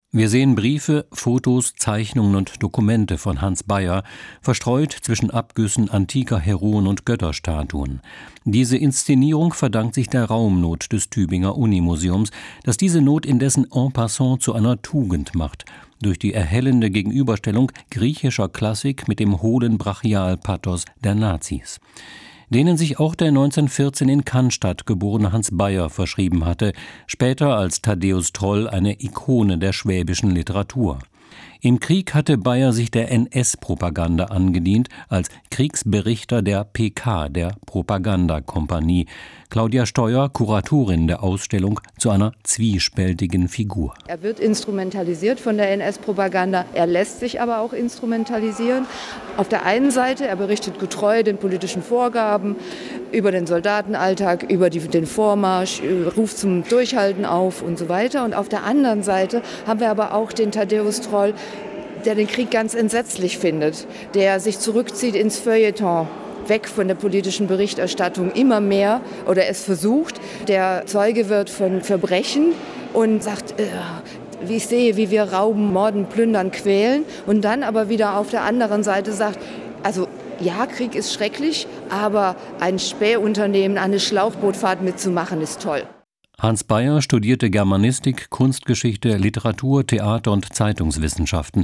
Wir sehen Briefe, Fotos, Zeichnungen und Dokumente von Hans Beyer, verstreut zwischen Abgüssen antiker Heroen und Götterstatuen. Diese Inszenierung verdankt sich der Raumnot des Tübinger Unimuseums, das diese Not indessen en passant zu einer Tugend macht, durch die erhellende Gegenüberstellung griechischer Klassik mit dem hohlen Brachialpathos der Nazis, denen sich auch der 1914 in Cannstatt geborene Hans Beyer verschrieben hatte, später als Thaddäus Troll eine Ikone der schwäbischen Literatur. Im Krieg hatte Beyer sich der NS-Propaganda angedient, als Kriegsberichter der PK, der Propagandakompanie. Claudia Steuer, Kuratorin der Ausstellung, zu einer zwiespältigen Figur. Er wird instrumentalisiert von der NS-Propaganda, er lässt sich aber auch instrumentalisieren. Auf der einen Seite, er berichtet getreu den politischen Vorgaben, über den Soldatenalltag, über den Vormarsch, ruft zum Durchhalten auf und so weiter. Und auf der anderen Seite haben wir aber auch den Thaddäus Troll, der den Krieg ganz entsetzlich findet, der sich zurückzieht ins Feuilleton, weg von der politischen Berichterstattung immer mehr oder es versucht, der Zeuge wird von Verbrechen und sagt, wie ich sehe, wie wir rauben, morden, plündern, quälen und dann aber wieder auf der anderen Seite sagt, also ja, Krieg ist schrecklich, aber ein Spähunternehmen, eine Schlauchbootfahrt mitzumachen, ist toll. Hans Beyer studierte Germanistik, Kunstgeschichte, Literatur, Theater und Zeitungswissenschaften.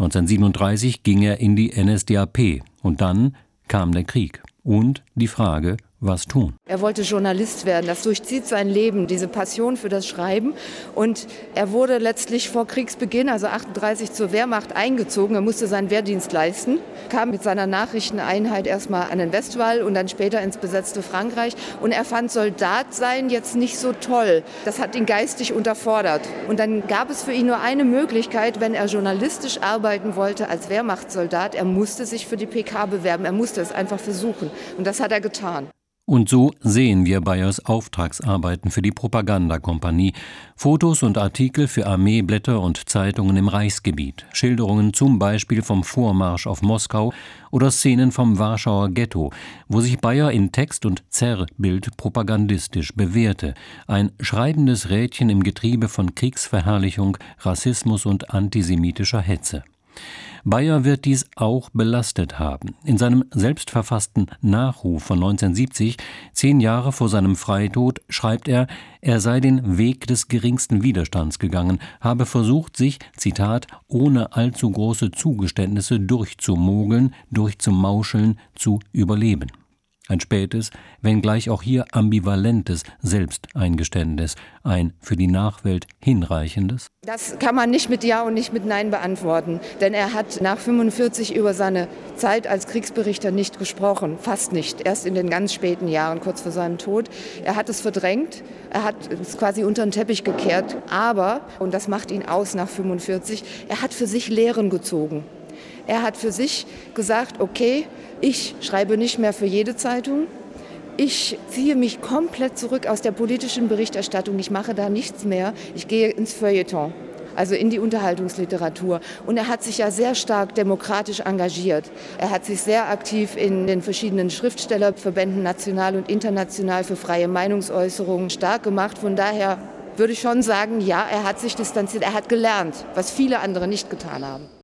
1937 ging er in die NSDAP und dann kam der Krieg und die Frage, was tun? Er wollte Journalist werden, das durchzieht sein Leben, diese Passion für das Schreiben. Und er wurde letztlich vor Kriegsbeginn, also 1938, zur Wehrmacht eingezogen. Er musste seinen Wehrdienst leisten, kam mit seiner Nachrichteneinheit erstmal an den Westwall und dann später ins besetzte Frankreich. Und er fand Soldat sein jetzt nicht so toll. Das hat ihn geistig unterfordert. Und dann gab es für ihn nur eine Möglichkeit, wenn er journalistisch arbeiten wollte als Wehrmachtssoldat. Er musste sich für die PK bewerben, er musste es einfach versuchen. Und das hat er getan. Und so sehen wir Beyers Auftragsarbeiten für die Propagandakompanie, Fotos und Artikel für Armeeblätter und Zeitungen im Reichsgebiet, Schilderungen zum Beispiel vom Vormarsch auf Moskau oder Szenen vom Warschauer Ghetto, wo sich Beyer in Text und Zerrbild propagandistisch bewährte, ein schreibendes Rädchen im Getriebe von Kriegsverherrlichung, Rassismus und antisemitischer Hetze. Beyer wird dies auch belastet haben. In seinem selbstverfassten Nachruf von 1970, 10 Jahre vor seinem Freitod, schreibt er sei den Weg des geringsten Widerstands gegangen, habe versucht, sich, Zitat, ohne allzu große Zugeständnisse durchzumogeln, durchzumauscheln, zu überleben. Ein spätes, wenngleich auch hier ambivalentes Selbsteingeständnis, ein für die Nachwelt hinreichendes? Das kann man nicht mit Ja und nicht mit Nein beantworten, denn er hat nach 1945 über seine Zeit als Kriegsberichter nicht gesprochen, fast nicht, erst in den ganz späten Jahren, kurz vor seinem Tod. Er hat es verdrängt, er hat es quasi unter den Teppich gekehrt, aber, und das macht ihn aus nach 1945, er hat für sich Lehren gezogen. Er hat für sich gesagt, okay, ich schreibe nicht mehr für jede Zeitung. Ich ziehe mich komplett zurück aus der politischen Berichterstattung. Ich mache da nichts mehr. Ich gehe ins Feuilleton, also in die Unterhaltungsliteratur. Und er hat sich ja sehr stark demokratisch engagiert. Er hat sich sehr aktiv in den verschiedenen Schriftstellerverbänden national und international für freie Meinungsäußerungen stark gemacht. Von daher würde ich schon sagen, ja, er hat sich distanziert. Er hat gelernt, was viele andere nicht getan haben.